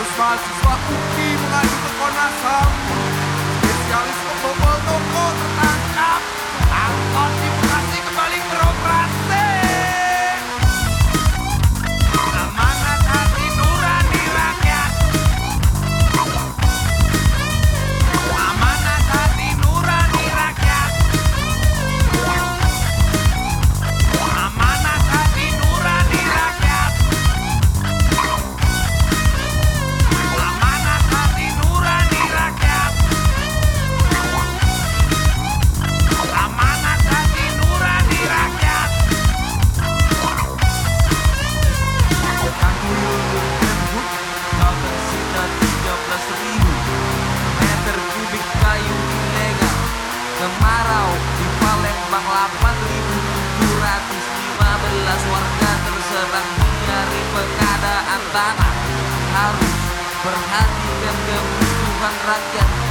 500 mahasiswa UPI mengadu ke Komnas HAM. Spesialis pembobol toko tertangkap. Angkot di Bekasi kembali beroperasi. Amanat hati nurani rakyat. Amanat hati nurani rakyat. Amanat hati nurani rakyat. Amanat hati nurani rakyat. Amanat hati nurani rakyat. Kanwil Kemduk kau tersita 13.000 meter kubik kayu ilegal. Kemarau di Palembang 8.715 warga terserang nyari pengadaan tanah. Harus perhatikan kebutuhan rakyat.